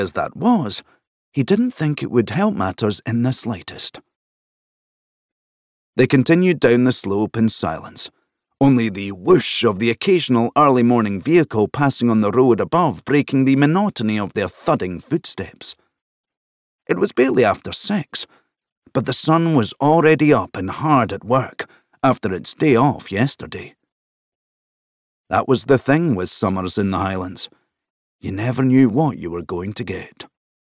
as that was, he didn't think it would help matters in the slightest. They continued down the slope in silence, only the whoosh of the occasional early morning vehicle passing on the road above breaking the monotony of their thudding footsteps. It was barely after 6, but the sun was already up and hard at work after its day off yesterday. That was the thing with summers in the Highlands. You never knew what you were going to get.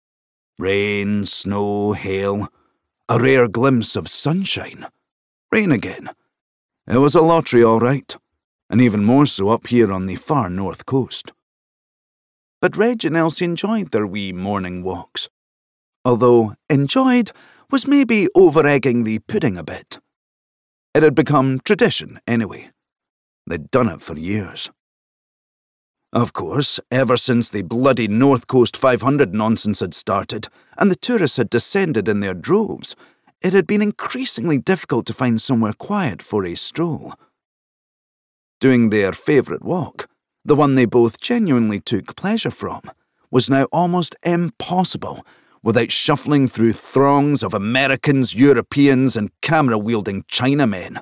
Rain, snow, hail, a rare glimpse of sunshine. Rain again. It was a lottery, all right, and even more so up here on the far north coast. But Reg and Elsie enjoyed their wee morning walks, although enjoyed was maybe over-egging the pudding a bit. It had become tradition, anyway. They'd done it for years. Of course, ever since the bloody North Coast 500 nonsense had started, and the tourists had descended in their droves, it had been increasingly difficult to find somewhere quiet for a stroll. Doing their favourite walk, the one they both genuinely took pleasure from, was now almost impossible without shuffling through throngs of Americans, Europeans, and camera-wielding Chinamen.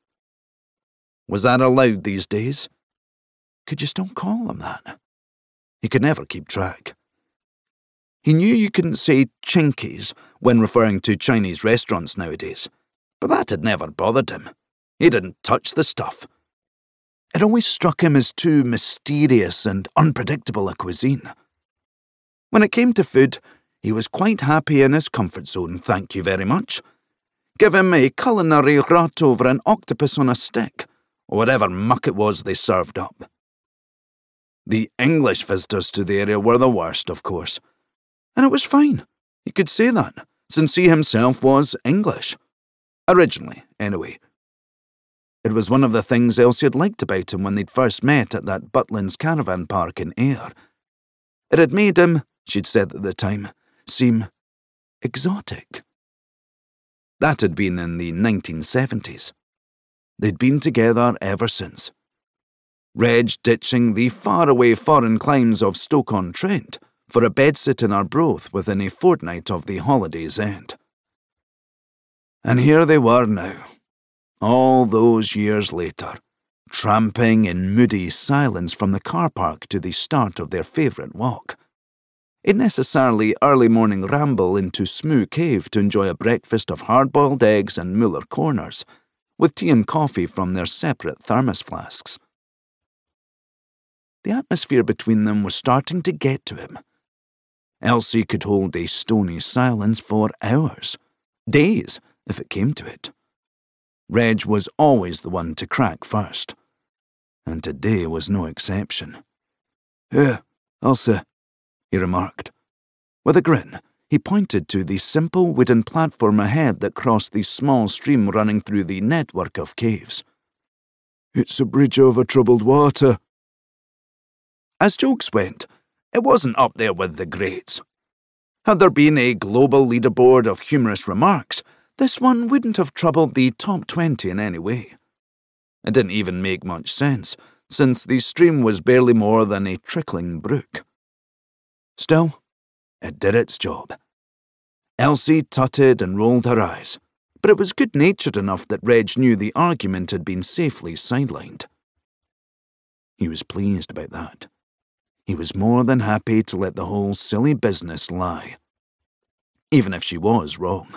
Was that allowed these days? Could you still call them that? He could never keep track. He knew you couldn't say Chinkies when referring to Chinese restaurants nowadays, but that had never bothered him. He didn't touch the stuff. It always struck him as too mysterious and unpredictable a cuisine. When it came to food, he was quite happy in his comfort zone, thank you very much. Give him a culinary rot over an octopus on a stick, or whatever muck it was they served up. The English visitors to the area were the worst, of course. And it was fine. He could say that, since he himself was English. Originally, anyway. It was one of the things Elsie had liked about him when they'd first met at that Butlins caravan park in Ayr. It had made him, she'd said at the time, seem exotic. That had been in the 1970s. They'd been together ever since. Reg ditching the faraway foreign climes of Stoke-on-Trent for a bedsit in Arbroath within a fortnight of the holiday's end. And here they were now, all those years later, tramping in moody silence from the car park to the start of their favourite walk. A necessarily early morning ramble into Smoo Cave to enjoy a breakfast of hard-boiled eggs and Muller Corners, with tea and coffee from their separate thermos flasks. The atmosphere between them was starting to get to him. Elsie could hold a stony silence for hours, days, if it came to it. Reg was always the one to crack first, and today was no exception. "Here, Elsie," he remarked. With a grin, he pointed to the simple wooden platform ahead that crossed the small stream running through the network of caves. "It's a bridge over troubled water." As jokes went, it wasn't up there with the greats. Had there been a global leaderboard of humorous remarks, this one wouldn't have troubled the top 20 in any way. It didn't even make much sense, since the stream was barely more than a trickling brook. Still, it did its job. Elsie tutted and rolled her eyes, but it was good-natured enough that Reg knew the argument had been safely sidelined. He was pleased about that. He was more than happy to let the whole silly business lie, even if she was wrong.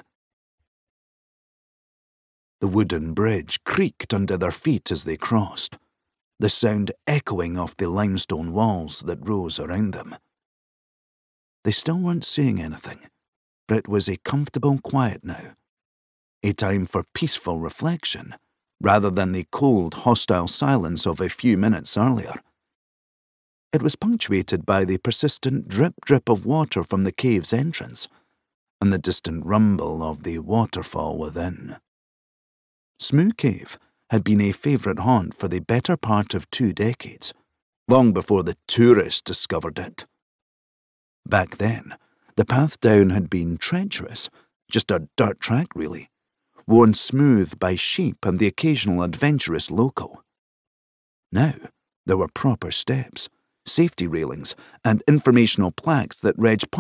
The wooden bridge creaked under their feet as they crossed, the sound echoing off the limestone walls that rose around them. They still weren't saying anything, but it was a comfortable quiet now, a time for peaceful reflection, rather than the cold, hostile silence of a few minutes earlier. It was punctuated by the persistent drip-drip of water from the cave's entrance, and the distant rumble of the waterfall within. Smoo Cave had been a favourite haunt for the better part of 2 decades, long before the tourists discovered it. Back then, the path down had been treacherous, just a dirt track really, worn smooth by sheep and the occasional adventurous local. Now, there were proper steps, safety railings, and informational plaques that Reg